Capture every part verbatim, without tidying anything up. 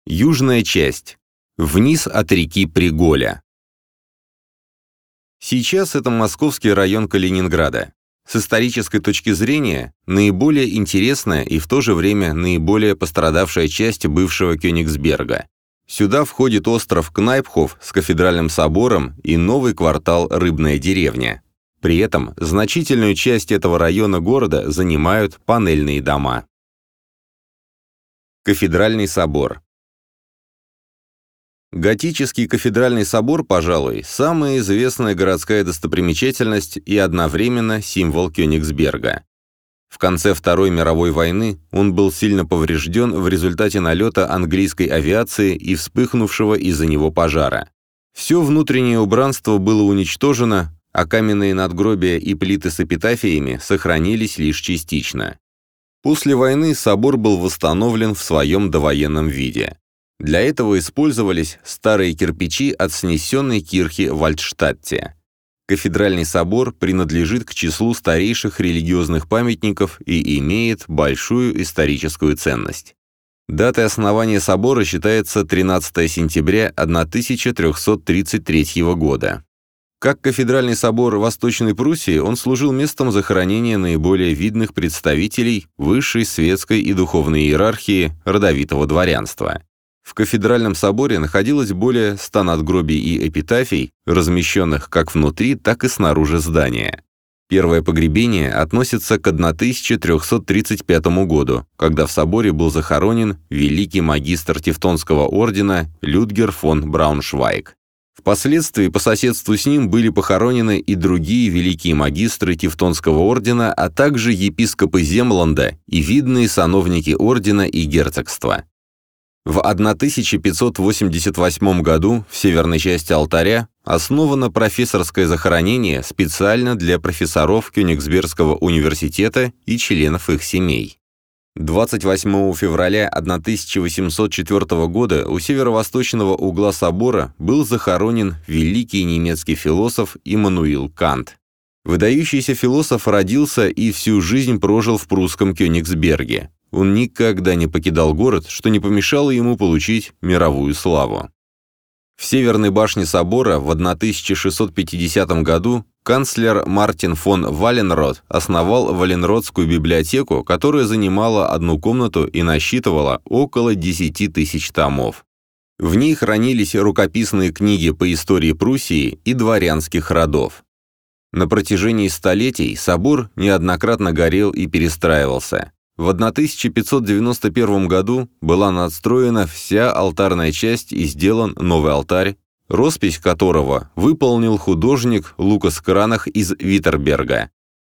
Южная часть. Вниз от реки Приголя. Сейчас это московский район Калининграда. С исторической точки зрения, наиболее интересная и в то же время наиболее пострадавшая часть бывшего Кёнигсберга. Сюда входит остров Кнайпхоф с кафедральным собором и новый квартал Рыбная деревня. При этом значительную часть этого района города занимают панельные дома. Кафедральный собор. Готический кафедральный собор, пожалуй, самая известная городская достопримечательность и одновременно символ Кёнигсберга. В конце Второй мировой войны он был сильно поврежден в результате налета английской авиации и вспыхнувшего из-за него пожара. Все внутреннее убранство было уничтожено, а каменные надгробия и плиты с эпитафиями сохранились лишь частично. После войны собор был восстановлен в своем довоенном виде. Для этого использовались старые кирпичи от снесенной кирхи в Альтштадте. Кафедральный собор принадлежит к числу старейших религиозных памятников и имеет большую историческую ценность. Датой основания собора считается тринадцатое сентября тысяча трёхсот тридцать третьего года. Как кафедральный собор Восточной Пруссии, он служил местом захоронения наиболее видных представителей высшей светской и духовной иерархии родовитого дворянства. В кафедральном соборе находилось более ста надгробий и эпитафий, размещенных как внутри, так и снаружи здания. Первое погребение относится к тысяча трёхсот тридцать пятому году, когда в соборе был захоронен великий магистр Тевтонского ордена Людгер фон Брауншвайг. Впоследствии по соседству с ним были похоронены и другие великие магистры Тевтонского ордена, а также епископы Земланда и видные сановники ордена и герцогства. В тысяча пятьсот восемьдесят восьмом году в северной части алтаря основано профессорское захоронение специально для профессоров Кёнигсбергского университета и членов их семей. двадцать восьмого февраля тысяча восемьсот четвёртого года у северо-восточного угла собора был захоронен великий немецкий философ Иммануил Кант. Выдающийся философ родился и всю жизнь прожил в прусском Кёнигсберге. Он никогда не покидал город, что не помешало ему получить мировую славу. В северной башне собора в тысяча шестьсот пятидесятом году канцлер Мартин фон Валенрод основал Валенродскую библиотеку, которая занимала одну комнату и насчитывала около десяти тысяч томов. В ней хранились рукописные книги по истории Пруссии и дворянских родов. На протяжении столетий собор неоднократно горел и перестраивался. В тысяча пятьсот девяносто первом году была надстроена вся алтарная часть и сделан новый алтарь, роспись которого выполнил художник Лукас Кранах из Виттерберга.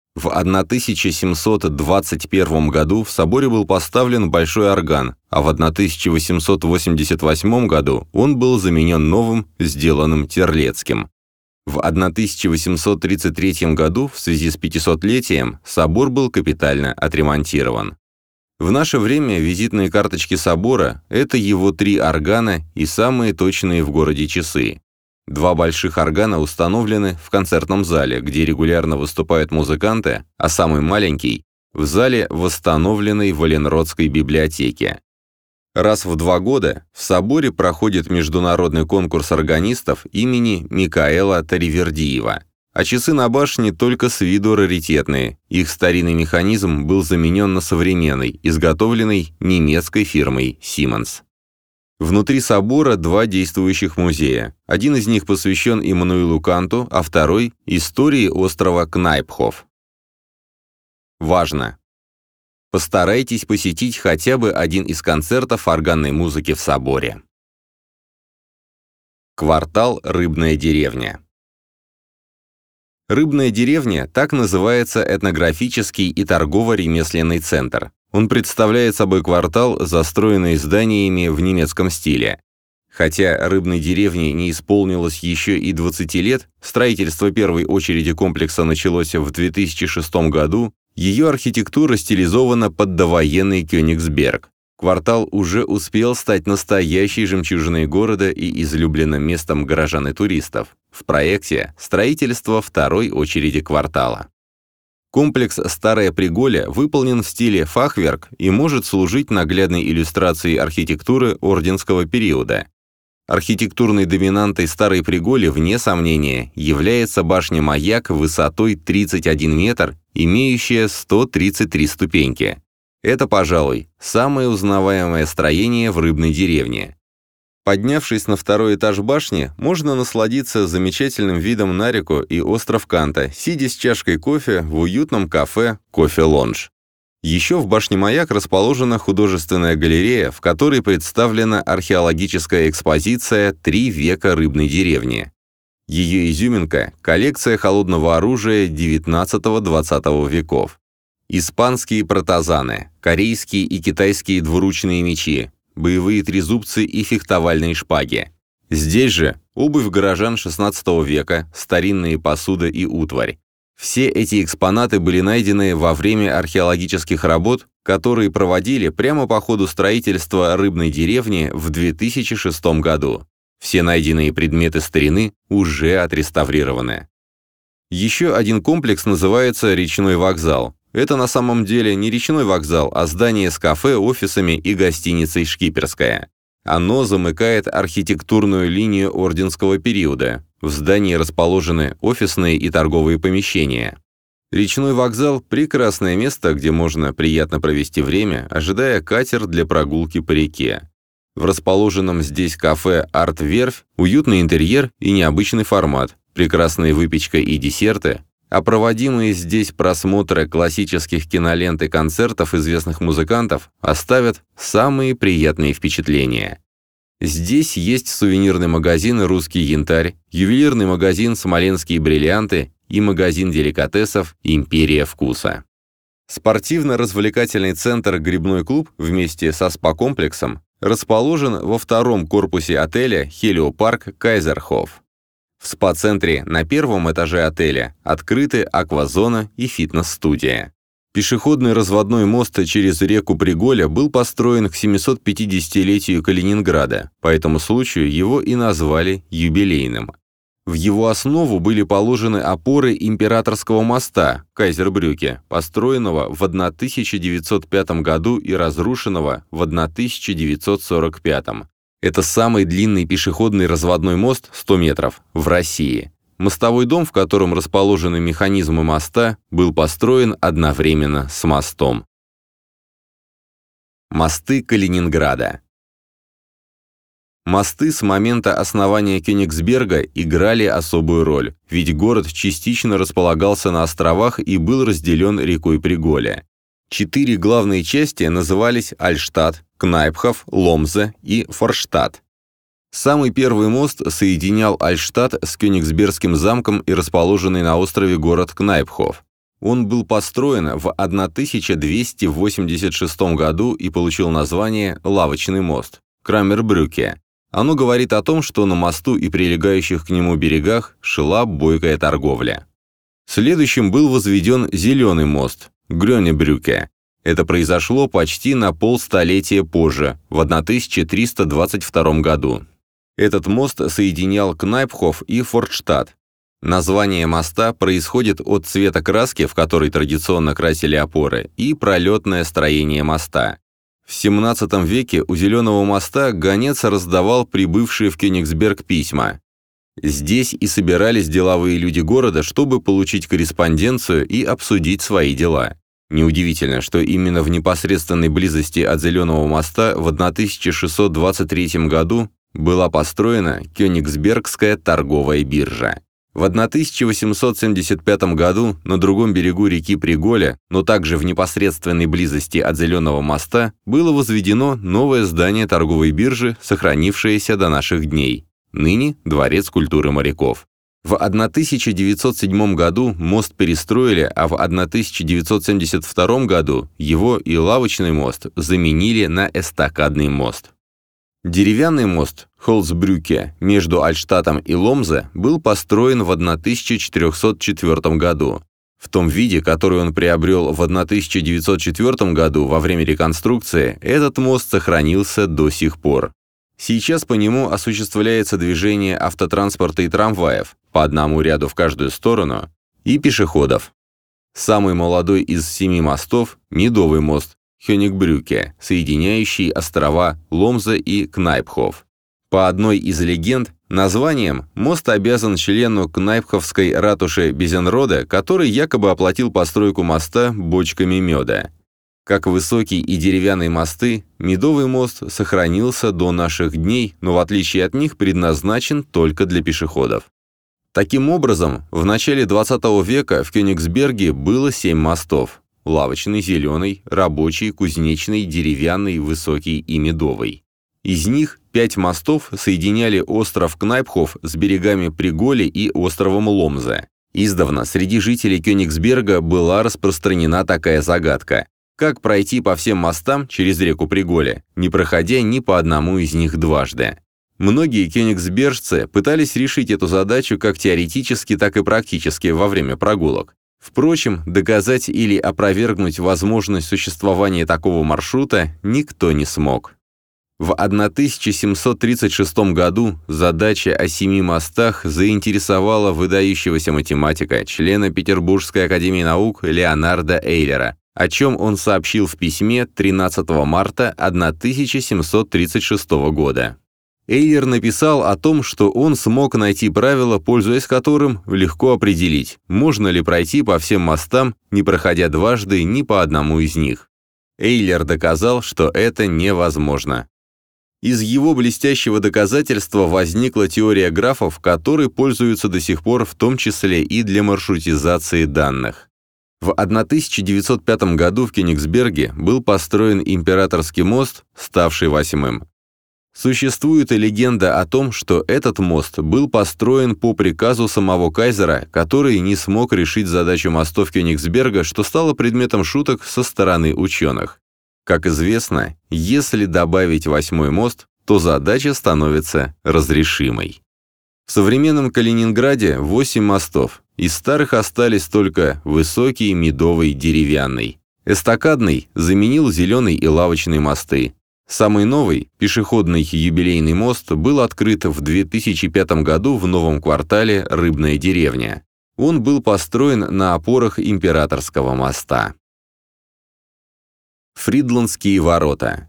В тысяча семьсот двадцать первом году в соборе был поставлен большой орган, а в тысяча восемьсот восемьдесят восьмом году он был заменен новым, сделанным Терлецким. В тысяча восемьсот тридцать третьем году, в связи с пятисотлетием, собор был капитально отремонтирован. В наше время визитные карточки собора – это его три органа и самые точные в городе часы. Два больших органа установлены в концертном зале, где регулярно выступают музыканты, а самый маленький – в зале восстановленной Валенродской библиотеки. Раз в два года в соборе проходит международный конкурс органистов имени Микаэла Таривердиева, а часы на башне только с виду раритетные, их старинный механизм был заменен на современный, изготовленный немецкой фирмой Siemens. Внутри собора два действующих музея. Один из них посвящен Иммануилу Канту, а второй – истории острова Кнайпхоф. Важно! Постарайтесь посетить хотя бы один из концертов органной музыки в соборе. Квартал Рыбная деревня. Рыбная деревня – так называется этнографический и торгово-ремесленный центр. Он представляет собой квартал, застроенный зданиями в немецком стиле. Хотя Рыбной деревне не исполнилось еще и двадцати лет, строительство первой очереди комплекса началось в две тысячи шестом году, ее архитектура стилизована под довоенный Кёнигсберг. Квартал уже успел стать настоящей жемчужиной города и излюбленным местом горожан и туристов. В проекте строительство второй очереди квартала. Комплекс «Старое Приголе» выполнен в стиле фахверк и может служить наглядной иллюстрацией архитектуры орденского периода. Архитектурной доминантой Старой Приголи, вне сомнения, является башня-маяк высотой тридцать один метр, имеющая сто тридцать три ступеньки. Это, пожалуй, самое узнаваемое строение в рыбной деревне. Поднявшись на второй этаж башни, можно насладиться замечательным видом на реку и остров Канта, сидя с чашкой кофе в уютном кафе «Кофе-лонж». Еще в башне-маяк расположена художественная галерея, в которой представлена археологическая экспозиция «Три века рыбной деревни». Ее изюминка – коллекция холодного оружия девятнадцатого-двадцатого веков. Испанские протазаны, корейские и китайские двуручные мечи, боевые трезубцы и фехтовальные шпаги. Здесь же обувь горожан шестнадцатого века, старинные посуда и утварь. Все эти экспонаты были найдены во время археологических работ, которые проводили прямо по ходу строительства рыбной деревни в две тысячи шестом году. Все найденные предметы старины уже отреставрированы. Еще один комплекс называется «Речной вокзал». Это на самом деле не речной вокзал, а здание с кафе, офисами и гостиницей «Шкиперская». Оно замыкает архитектурную линию орденского периода. В здании расположены офисные и торговые помещения. Речной вокзал – прекрасное место, где можно приятно провести время, ожидая катер для прогулки по реке. В расположенном здесь кафе «Арт-Верфь» уютный интерьер и необычный формат, прекрасная выпечка и десерты, а проводимые здесь просмотры классических кинолент и концертов известных музыкантов оставят самые приятные впечатления. Здесь есть сувенирный магазин «Русский янтарь», ювелирный магазин «Смоленские бриллианты» и магазин деликатесов «Империя вкуса». Спортивно-развлекательный центр «Грибной клуб» вместе со спа-комплексом расположен во втором корпусе отеля «Хелиопарк Кайзерхоф». В спа-центре на первом этаже отеля открыты аквазона и фитнес-студия. Пешеходный разводной мост через реку Приголя был построен к семисотпятидесятилетию Калининграда, по этому случаю его и назвали юбилейным. В его основу были положены опоры императорского моста Кайзербрюке, построенного в тысяча девятьсот пятом году и разрушенного в тысяча девятьсот сорок пятом. Это самый длинный пешеходный разводной мост, сто метров, в России. Мостовой дом, в котором расположены механизмы моста, был построен одновременно с мостом. Мосты Калининграда. Мосты с момента основания Кёнигсберга играли особую роль, ведь город частично располагался на островах и был разделен рекой Приголя. Четыре главные части назывались Альштадт, Кнайпхоф, Ломзе и Форштадт. Самый первый мост соединял Альштадт с Кёнигсбергским замком и расположенный на острове город Кнайпхоф. Он был построен в тысяча двести восемьдесят шестом году и получил название «Лавочный мост» – Крамербрюке. Оно говорит о том, что на мосту и прилегающих к нему берегах шла бойкая торговля. Следующим был возведен Зеленый мост – Грёнебрюке. Это произошло почти на полстолетия позже, в тысяча триста двадцать втором году. Этот мост соединял Кнайпхоф и Форштадт. Название моста происходит от цвета краски, в которой традиционно красили опоры, и пролетное строение моста. В семнадцатом веке у Зеленого моста гонец раздавал прибывшие в Кёнигсберг письма. Здесь и собирались деловые люди города, чтобы получить корреспонденцию и обсудить свои дела. Неудивительно, что именно в непосредственной близости от Зеленого моста в тысяча шестьсот двадцать третьем году была построена Кёнигсбергская торговая биржа. В тысяча восемьсот семьдесят пятом году на другом берегу реки Приголя, но также в непосредственной близости от Зеленого моста, было возведено новое здание торговой биржи, сохранившееся до наших дней. Ныне Дворец культуры моряков. В тысяча девятьсот седьмом году мост перестроили, а в тысяча девятьсот семьдесят втором году его и лавочный мост заменили на эстакадный мост. Деревянный мост Холцбрюке между Альштадтом и Ломзе был построен в тысяча четырехсот четвёртом году. В том виде, который он приобрел в тысяча девятьсот четвёртом году во время реконструкции, этот мост сохранился до сих пор. Сейчас по нему осуществляется движение автотранспорта и трамваев, по одному ряду в каждую сторону, и пешеходов. Самый молодой из семи мостов – Медовый мост Хёнигбрюке, соединяющий острова Ломза и Кнайпхоф. По одной из легенд, названием мост обязан члену Кнайпховской ратуши Безенрода, который якобы оплатил постройку моста бочками меда. Как высокие и деревянные мосты, Медовый мост сохранился до наших дней, но в отличие от них предназначен только для пешеходов. Таким образом, в начале двадцатого века в Кёнигсберге было семь мостов: лавочный, зеленый, рабочий, кузнечный, деревянный, высокий и медовый. Из них пять мостов соединяли остров Кнайпхоф с берегами Приголи и островом Ломзе. Издавна среди жителей Кёнигсберга была распространена такая загадка: как пройти по всем мостам через реку Приголе, не проходя ни по одному из них дважды? Многие кёнигсбержцы пытались решить эту задачу как теоретически, так и практически во время прогулок. Впрочем, доказать или опровергнуть возможность существования такого маршрута никто не смог. В тысяча семьсот тридцать шестом году задача о семи мостах заинтересовала выдающегося математика, члена Петербургской академии наук Леонарда Эйлера, о чем он сообщил в письме тринадцатого марта тысяча семьсот тридцать шестого года. Эйлер написал о том, что он смог найти правило, пользуясь которым легко определить, можно ли пройти по всем мостам, не проходя дважды ни по одному из них. Эйлер доказал, что это невозможно. Из его блестящего доказательства возникла теория графов, которой пользуются до сих пор, в том числе и для маршрутизации данных. В тысяча девятьсот пятом году в Кёнигсберге был построен императорский мост, ставший восьмым. Существует и легенда о том, что этот мост был построен по приказу самого кайзера, который не смог решить задачу мостов Кёнигсберга, что стало предметом шуток со стороны ученых. Как известно, если добавить восьмой мост, то задача становится разрешимой. В современном Калининграде восемь мостов. Из старых остались только высокий, медовый, деревянный. Эстакадный заменил зеленый и лавочные мосты. Самый новый, пешеходный юбилейный мост, был открыт в две тысячи пятом году в новом квартале «Рыбная деревня». Он был построен на опорах Императорского моста. Фридландские ворота.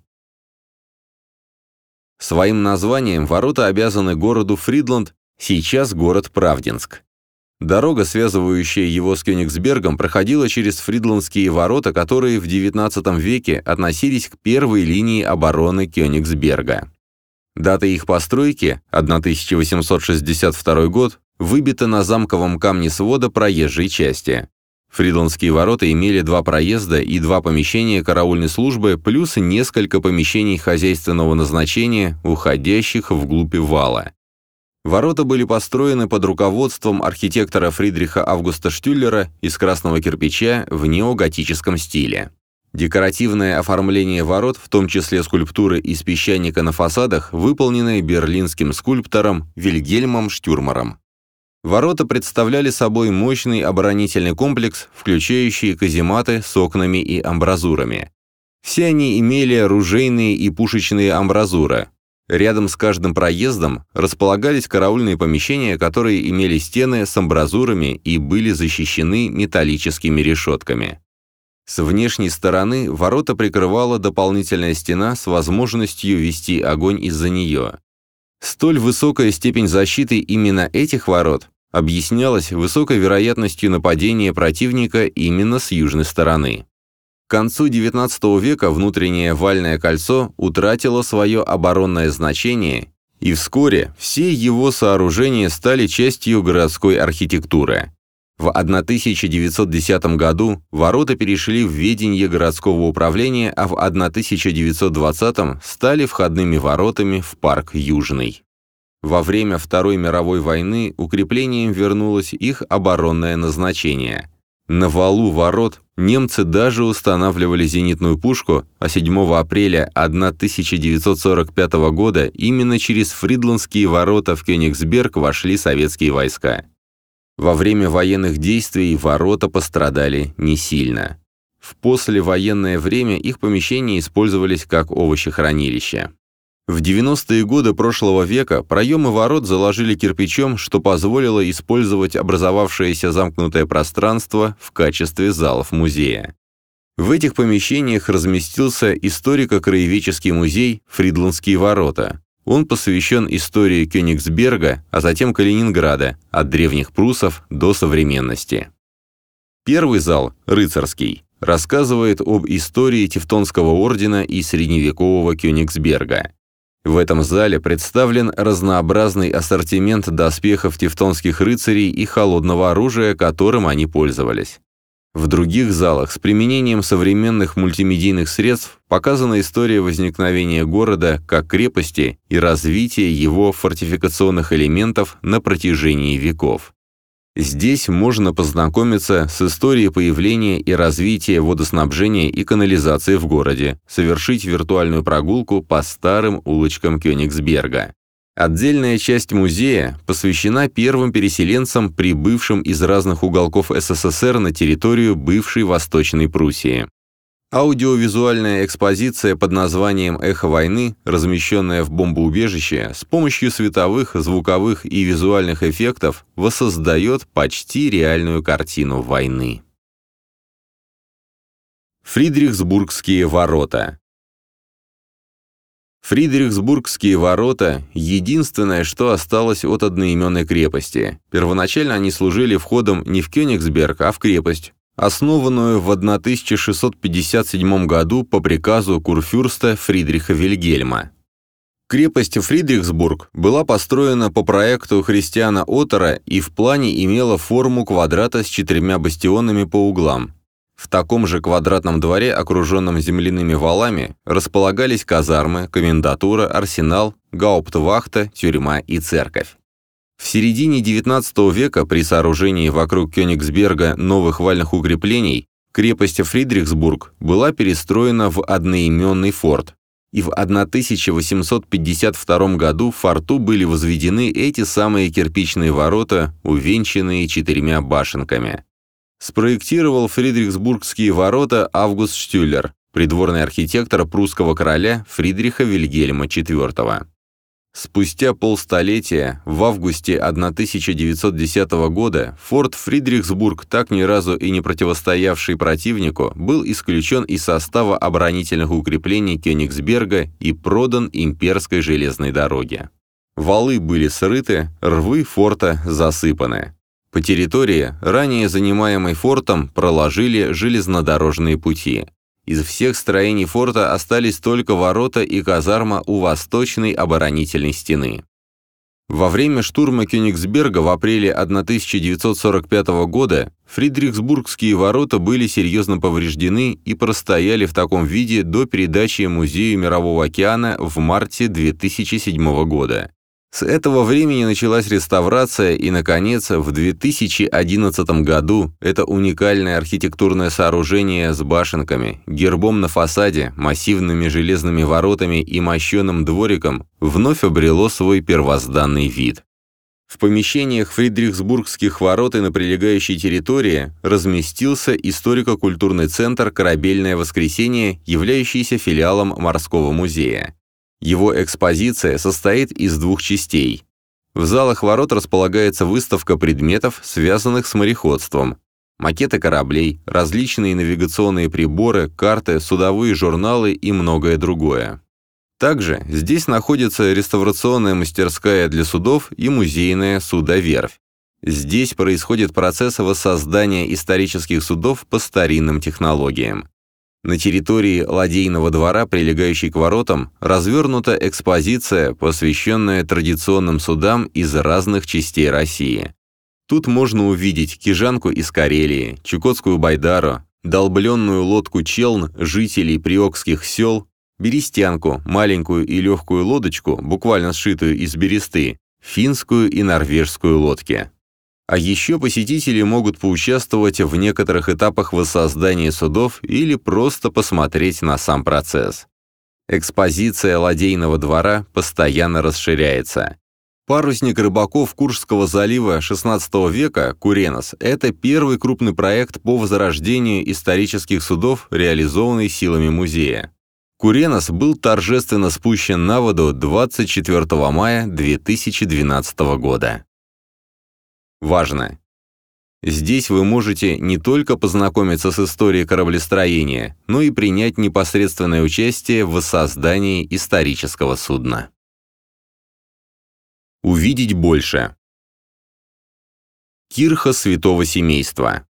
Своим названием ворота обязаны городу Фридланд, сейчас город Правдинск. Дорога, связывающая его с Кёнигсбергом, проходила через Фридландские ворота, которые в девятнадцатом веке относились к первой линии обороны Кёнигсберга. Дата их постройки, тысяча восемьсот шестьдесят второй год, выбита на замковом камне свода проезжей части. Фридландские ворота имели два проезда и два помещения караульной службы, плюс несколько помещений хозяйственного назначения, уходящих вглубь вала. Ворота были построены под руководством архитектора Фридриха Августа Штюллера из красного кирпича в неоготическом стиле. Декоративное оформление ворот, в том числе скульптуры из песчаника на фасадах, выполнены берлинским скульптором Вильгельмом Штюрмером. Ворота представляли собой мощный оборонительный комплекс, включающий казематы с окнами и амбразурами. Все они имели ружейные и пушечные амбразуры. Рядом с каждым проездом располагались караульные помещения, которые имели стены с амбразурами и были защищены металлическими решетками. С внешней стороны ворота прикрывала дополнительная стена с возможностью вести огонь из-за нее. Столь высокая степень защиты именно этих ворот объяснялась высокой вероятностью нападения противника именно с южной стороны. К концу девятнадцатого века внутреннее вальное кольцо утратило свое оборонное значение, и вскоре все его сооружения стали частью городской архитектуры. В тысяча девятьсот десятом году ворота перешли в ведение городского управления, а в тысяча девятьсот двадцатом стали входными воротами в парк Южный. Во время Второй мировой войны укреплением вернулось их оборонное назначение. На валу ворот немцы даже устанавливали зенитную пушку, а седьмого апреля тысяча девятьсот сорок пятого года именно через Фридландские ворота в Кёнигсберг вошли советские войска. Во время военных действий ворота пострадали не сильно. В послевоенное время их помещения использовались как овощехранилище. В девяностые годы прошлого века проемы ворот заложили кирпичом, что позволило использовать образовавшееся замкнутое пространство в качестве залов музея. В этих помещениях разместился историко-краеведческий музей «Фридландские ворота». Он посвящен истории Кёнигсберга, а затем Калининграда, от древних пруссов до современности. Первый зал, рыцарский, рассказывает об истории Тевтонского ордена и средневекового Кёнигсберга. В этом зале представлен разнообразный ассортимент доспехов тевтонских рыцарей и холодного оружия, которым они пользовались. В других залах с применением современных мультимедийных средств показана история возникновения города как крепости и развития его фортификационных элементов на протяжении веков. Здесь можно познакомиться с историей появления и развития водоснабжения и канализации в городе, совершить виртуальную прогулку по старым улочкам Кёнигсберга. Отдельная часть музея посвящена первым переселенцам, прибывшим из разных уголков СССР на территорию бывшей Восточной Пруссии. Аудиовизуальная экспозиция под названием «Эхо войны», размещенная в бомбоубежище, с помощью световых, звуковых и визуальных эффектов воссоздает почти реальную картину войны. Фридрихсбургские ворота. Фридрихсбургские ворота – единственное, что осталось от одноименной крепости. Первоначально они служили входом не в Кёнигсберг, а в крепость, основанную в тысяча шестьсот пятьдесят седьмом году по приказу курфюрста Фридриха Вильгельма. Крепость Фридрихсбург была построена по проекту Христиана Оттера и в плане имела форму квадрата с четырьмя бастионами по углам. В таком же квадратном дворе, окруженном земляными валами, располагались казармы, комендатура, арсенал, гауптвахта, тюрьма и церковь. В середине девятнадцатого века при сооружении вокруг Кёнигсберга новых вальных укреплений крепость Фридрихсбург была перестроена в одноименный форт, и в тысяча восемьсот пятьдесят втором году в форту были возведены эти самые кирпичные ворота, увенчанные четырьмя башенками. Спроектировал Фридрихсбургские ворота Август Штюллер, придворный архитектор прусского короля Фридриха Вильгельма четвёртого. Спустя полстолетия, в августе тысяча девятьсот десятого года, форт Фридрихсбург, так ни разу и не противостоявший противнику, был исключен из состава оборонительных укреплений Кёнигсберга и продан имперской железной дороге. Валы были срыты, рвы форта засыпаны. По территории, ранее занимаемой фортом, проложили железнодорожные пути. Из всех строений форта остались только ворота и казарма у восточной оборонительной стены. Во время штурма Кёнигсберга в апреле тысяча девятьсот сорок пятого года Фридрихсбургские ворота были серьезно повреждены и простояли в таком виде до передачи Музею Мирового океана в марте две тысячи седьмого года. С этого времени началась реставрация, и, наконец, в две тысячи одиннадцатом году это уникальное архитектурное сооружение с башенками, гербом на фасаде, массивными железными воротами и мощеным двориком вновь обрело свой первозданный вид. В помещениях Фридрихсбургских ворот и на прилегающей территории разместился историко-культурный центр «Корабельное воскресенье», являющийся филиалом Морского музея. Его экспозиция состоит из двух частей. В залах ворот располагается выставка предметов, связанных с мореходством. Макеты кораблей, различные навигационные приборы, карты, судовые журналы и многое другое. Также здесь находится реставрационная мастерская для судов и музейная судоверфь. Здесь происходит процесс воссоздания исторических судов по старинным технологиям. На территории ладейного двора, прилегающей к воротам, развернута экспозиция, посвященная традиционным судам из разных частей России. Тут можно увидеть кижанку из Карелии, чукотскую байдару, долбленную лодку челн жителей приокских сел, берестянку, маленькую и легкую лодочку, буквально сшитую из бересты, финскую и норвежскую лодки. А еще посетители могут поучаствовать в некоторых этапах воссоздания судов или просто посмотреть на сам процесс. Экспозиция ладейного двора постоянно расширяется. Парусник рыбаков Куршского залива шестнадцатого века «Куренос» — это первый крупный проект по возрождению исторических судов, реализованный силами музея. Куренос был торжественно спущен на воду двадцать четвёртого мая две тысячи двенадцатого года. Важно! Здесь вы можете не только познакомиться с историей кораблестроения, но и принять непосредственное участие в воссоздании исторического судна. Увидеть больше. Кирха Святого Семейства.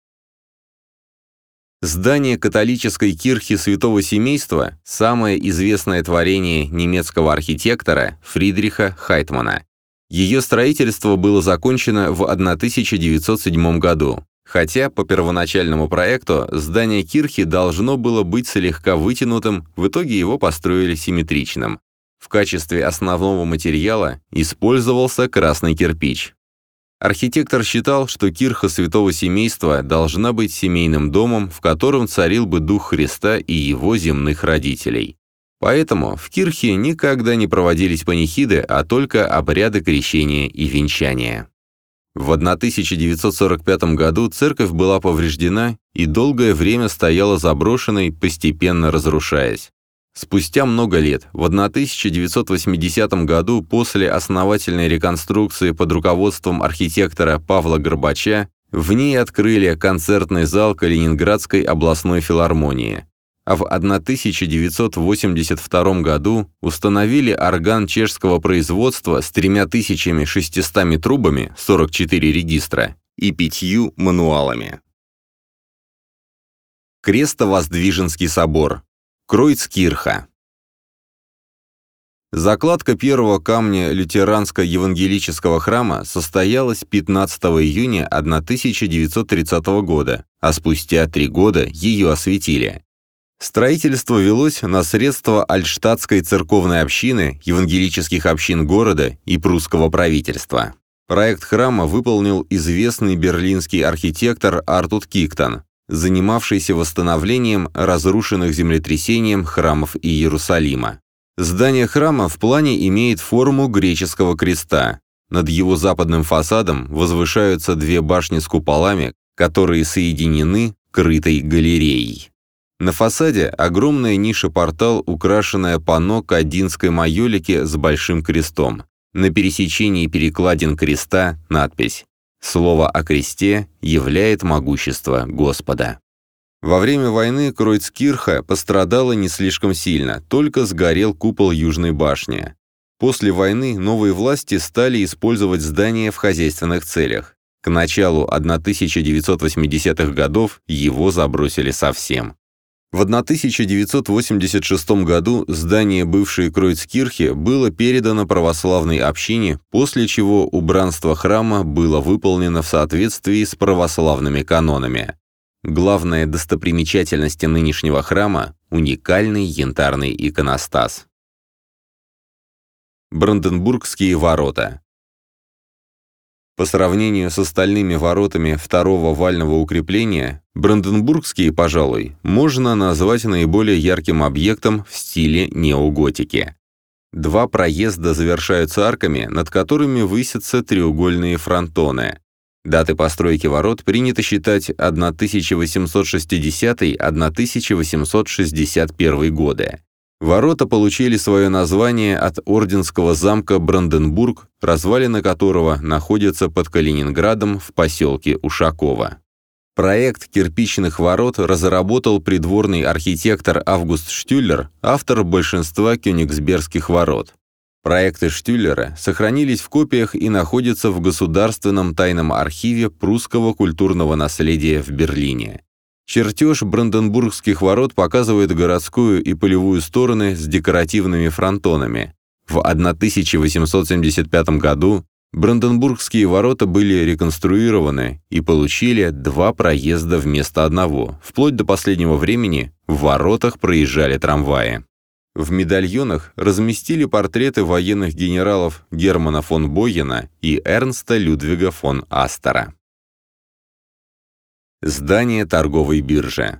Здание католической кирхи Святого Семейства – самое известное творение немецкого архитектора Фридриха Хайтмана. Ее строительство было закончено в тысяча девятьсот седьмом году, хотя по первоначальному проекту здание кирхи должно было быть слегка вытянутым, в итоге его построили симметричным. В качестве основного материала использовался красный кирпич. Архитектор считал, что кирха Святого Семейства должна быть семейным домом, в котором царил бы дух Христа и его земных родителей. Поэтому в кирхе никогда не проводились панихиды, а только обряды крещения и венчания. В тысяча девятьсот сорок пятом году церковь была повреждена и долгое время стояла заброшенной, постепенно разрушаясь. Спустя много лет, в тысяча девятьсот восьмидесятом году, после основательной реконструкции под руководством архитектора Павла Горбача, в ней открыли концертный зал Калининградской областной филармонии. А в тысяча девятьсот восемьдесят втором году установили орган чешского производства с тремя тысячами шестистами трубами, сорок четыре регистра, и пятью мануалами. Крестовоздвиженский собор. Кройцкирха. Закладка первого камня лютеранско-евангелического храма состоялась пятнадцатого июня тысяча девятьсот тридцатого года, а спустя три года ее осветили. Строительство велось на средства Альтштадтской церковной общины, евангелических общин города и прусского правительства. Проект храма выполнил известный берлинский архитектор Артур Киктон, занимавшийся восстановлением разрушенных землетрясением храмов Иерусалима. Здание храма в плане имеет форму греческого креста. Над его западным фасадом возвышаются две башни с куполами, которые соединены крытой галереей. На фасаде огромная ниша-портал, украшенная панно кадинской майолики с большим крестом. На пересечении перекладин креста надпись: «Слово о кресте являет могущество Господа». Во время войны Кройцкирха пострадала не слишком сильно, только сгорел купол Южной башни. После войны новые власти стали использовать здание в хозяйственных целях. К началу тысяча девятьсот восьмидесятых годов его забросили совсем. В тысяча девятьсот восемьдесят шестом году здание бывшей Кройцкирхи было передано православной общине, после чего убранство храма было выполнено в соответствии с православными канонами. Главная достопримечательность нынешнего храма – уникальный янтарный иконостас. Бранденбургские ворота. По сравнению с остальными воротами второго вального укрепления, бранденбургские, пожалуй, можно назвать наиболее ярким объектом в стиле неоготики. Два проезда завершаются арками, над которыми высятся треугольные фронтоны. Даты постройки ворот принято считать тысяча восемьсот шестидесятый — тысяча восемьсот шестьдесят первый годы. Ворота получили свое название от орденского замка Бранденбург, развалины которого находятся под Калининградом в поселке Ушаково. Проект кирпичных ворот разработал придворный архитектор Август Штюллер, автор большинства кёнигсбергских ворот. Проекты Штюллера сохранились в копиях и находятся в Государственном тайном архиве прусского культурного наследия в Берлине. Чертеж Бранденбургских ворот показывает городскую и полевую стороны с декоративными фронтонами. В тысяча восемьсот семьдесят пятом году Бранденбургские ворота были реконструированы и получили два проезда вместо одного. Вплоть до последнего времени в воротах проезжали трамваи. В медальонах разместили портреты военных генералов Германа фон Бойена и Эрнста Людвига фон Астера. Здание торговой биржи.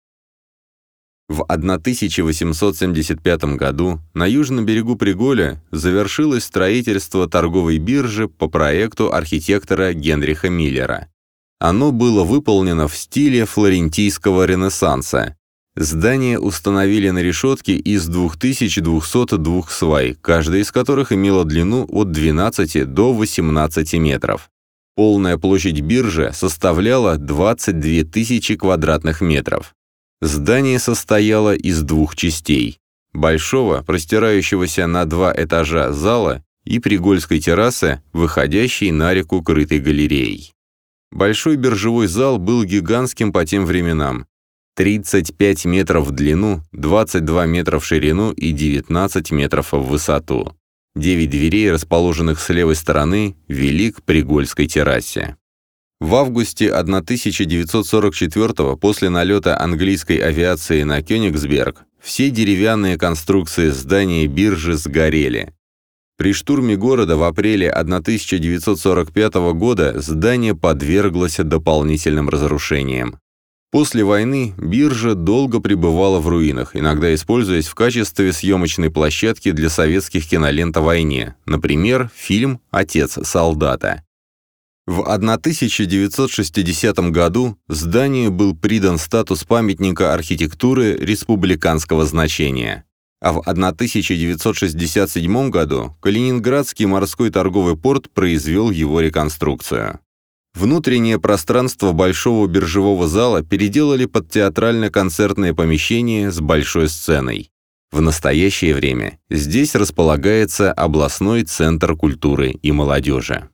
В тысяча восемьсот семьдесят пятом году на южном берегу Приголя завершилось строительство торговой биржи по проекту архитектора Генриха Миллера. Оно было выполнено в стиле флорентийского ренессанса. Здание установили на решетке из две тысячи двухсот двух свай, каждая из которых имела длину от двенадцати до восемнадцати метров. Полная площадь биржи составляла двадцать две тысячи квадратных метров. Здание состояло из двух частей – большого, простирающегося на два этажа зала и пригольской террасы, выходящей на реку крытой галереей. Большой биржевой зал был гигантским по тем временам. тридцать пять метров в длину, двадцать два метра в ширину и девятнадцать метров в высоту. Девять дверей, расположенных с левой стороны, вели к пригольской террасе. В августе тысяча девятьсот сорок четвёртого, после налета английской авиации на Кёнигсберг, все деревянные конструкции здания биржи сгорели. При штурме города в апреле тысяча девятьсот сорок пятого года здание подверглось дополнительным разрушениям. После войны биржа долго пребывала в руинах, иногда используясь в качестве съемочной площадки для советских кинолент о войне, например, фильм «Отец солдата». В тысяча девятьсот шестидесятом году зданию был придан статус памятника архитектуры республиканского значения, а в тысяча девятьсот шестьдесят седьмом году Калининградский морской торговый порт произвел его реконструкцию. Внутреннее пространство большого биржевого зала переделали под театрально-концертное помещение с большой сценой. В настоящее время здесь располагается областной центр культуры и молодежи.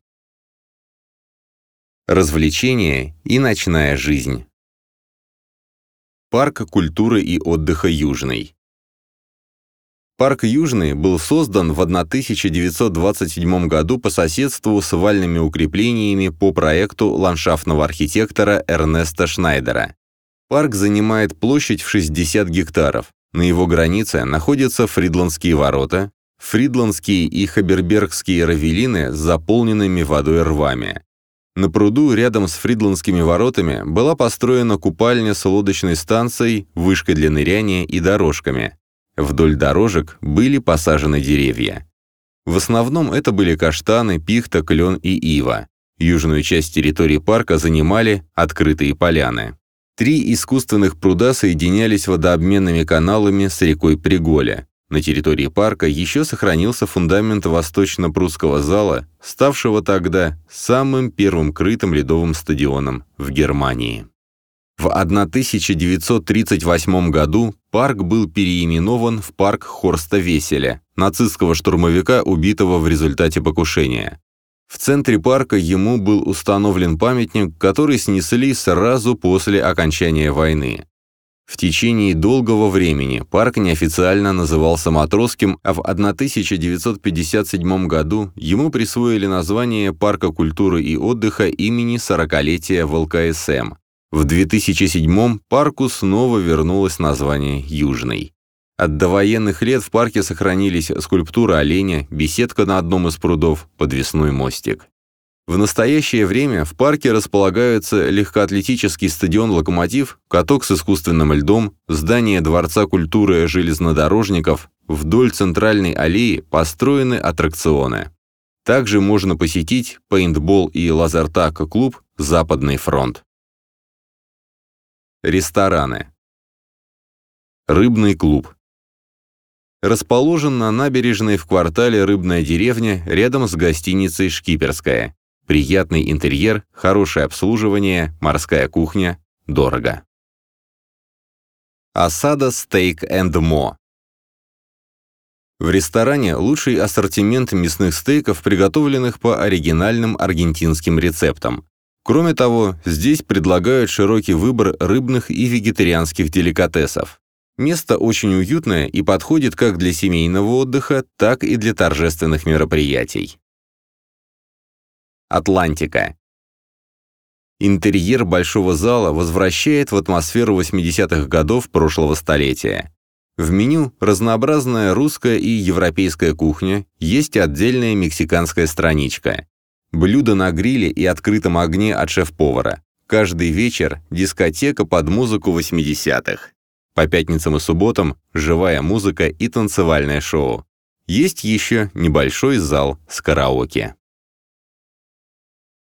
Развлечения и ночная жизнь. Парк культуры и отдыха «Южный». Парк «Южный» был создан в тысяча девятьсот двадцать седьмом году по соседству с вальными укреплениями по проекту ландшафтного архитектора Эрнеста Шнайдера. Парк занимает площадь в шестьдесят гектаров. На его границе находятся Фридландские ворота, Фридландские и Хабербергские равелины с заполненными водой рвами. На пруду рядом с Фридландскими воротами была построена купальня с лодочной станцией, вышкой для ныряния и дорожками. Вдоль дорожек были посажены деревья. В основном это были каштаны, пихта, клен и ива. Южную часть территории парка занимали открытые поляны. Три искусственных пруда соединялись водообменными каналами с рекой Приголя. На территории парка еще сохранился фундамент восточно-прусского зала, ставшего тогда самым первым крытым ледовым стадионом в Германии. В тысяча девятьсот тридцать восьмом году парк был переименован в парк Хорста Весселя, нацистского штурмовика, убитого в результате покушения. В центре парка ему был установлен памятник, который снесли сразу после окончания войны. В течение долгого времени парк неофициально назывался Матросским, а в тысяча девятьсот пятьдесят седьмом году ему присвоили название Парка культуры и отдыха имени сорокалетия вэ эл ка эс эм. В две тысячи седьмом парку снова вернулось название «Южный». От довоенных лет в парке сохранились скульптура оленя, беседка на одном из прудов, подвесной мостик. В настоящее время в парке располагаются легкоатлетический стадион «Локомотив», каток с искусственным льдом, здание Дворца культуры железнодорожников, вдоль центральной аллеи построены аттракционы. Также можно посетить пейнтбол и лазертаг-клуб «Западный фронт». Рестораны. Рыбный клуб. Расположен на набережной в квартале Рыбная деревня рядом с гостиницей «Шкиперская». Приятный интерьер, хорошее обслуживание, морская кухня, дорого. Осада Steak and Mo. В ресторане лучший ассортимент мясных стейков, приготовленных по оригинальным аргентинским рецептам. Кроме того, здесь предлагают широкий выбор рыбных и вегетарианских деликатесов. Место очень уютное и подходит как для семейного отдыха, так и для торжественных мероприятий. Атлантика. Интерьер большого зала возвращает в атмосферу восьмидесятых годов прошлого столетия. В меню разнообразная русская и европейская кухня, есть отдельная мексиканская страничка. Блюда на гриле и открытом огне от шеф-повара. Каждый вечер дискотека под музыку восьмидесятых. По пятницам и субботам живая музыка и танцевальное шоу. Есть еще небольшой зал с караоке.